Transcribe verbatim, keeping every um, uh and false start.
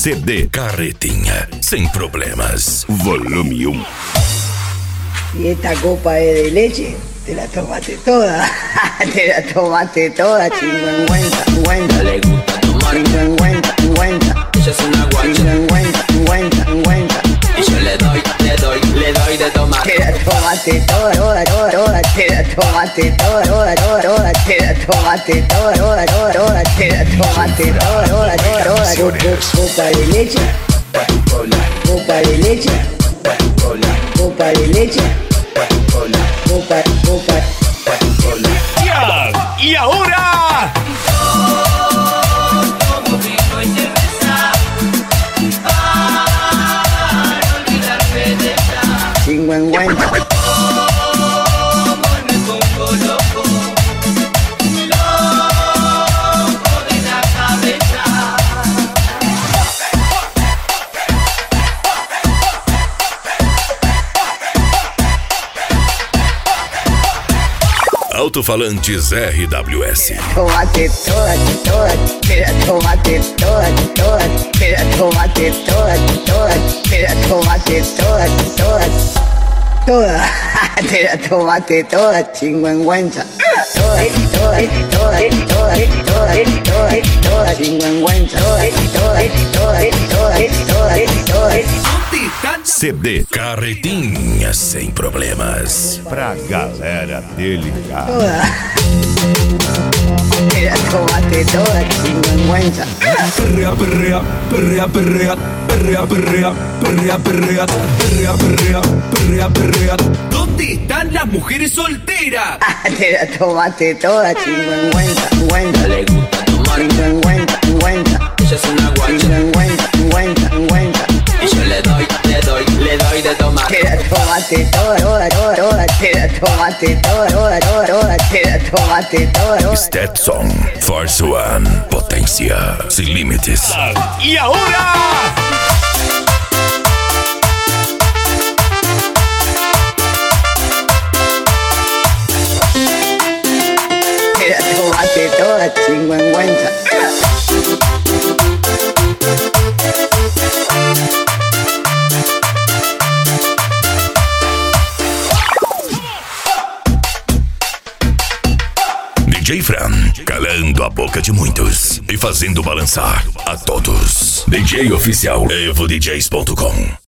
C D Carretinha, sem problemas. Volume um. Y esta copa de leche, te la tomaste toda. Te la tomaste toda, chingüengüenza, güenza. Le gusta tomar, Chingüengüenza, güenza. ella es una guacha. Chingüengüenza, güenza, güenza. Y yo le doy, le doy, le doy de tomar. Te la tomaste toda, toda, toda, toda. Te la tomaste toda, toda, toda, toda. Te la tomaste toda, toda, toda, toda. Te la tomaste toda, toda, toda, toda. Copa de leche, copa de leche, copa de leche, copa, copa. Ya, y ahora Como vino y cerveza, para olvidarme de ella. Chingüengüenza. Como me pongo loco, loco de la cabeza. Alto-falantes R W S. Tomate toda, toda, te la tomate toda, toda, te la tomate toda, toda, te la tomate toda, toda, toda, te la tomate toda, chingüengüenza. Toda, toda, toda, toda, toda, toda, toda, chingüengüenza. Toda, toda, toda, toda, toda, toda. C D Carretinha, sem problemas. pra galera delicada. Toda. Te la tomate toda, chingüengüenza. Perrea, perrea, perrea, perrea, perrea, perrea, perrea, perrea, perrea, perrea, perrea, perrea. ¿Dónde están las mujeres solteras? Te la tomate toda, chingüengüenza, güenza. Le gusta tomar, Chingüengüenza, güenza. ella es una guacha. Chingüengüenza, güenza, güenza. Y yo le doy, le doy, le doy de tomar. Te la tomate toda, toda, toda, toda. Te la tomate toda, toda, toda, toda. Te la tomate toda, toda. Stetson, Force One, potência sem limites. Y ahora Te la tomate toda, chingüengüenza. D J Fran, calando a boca de muitos e fazendo balançar a todos. D J oficial evo d js ponto com.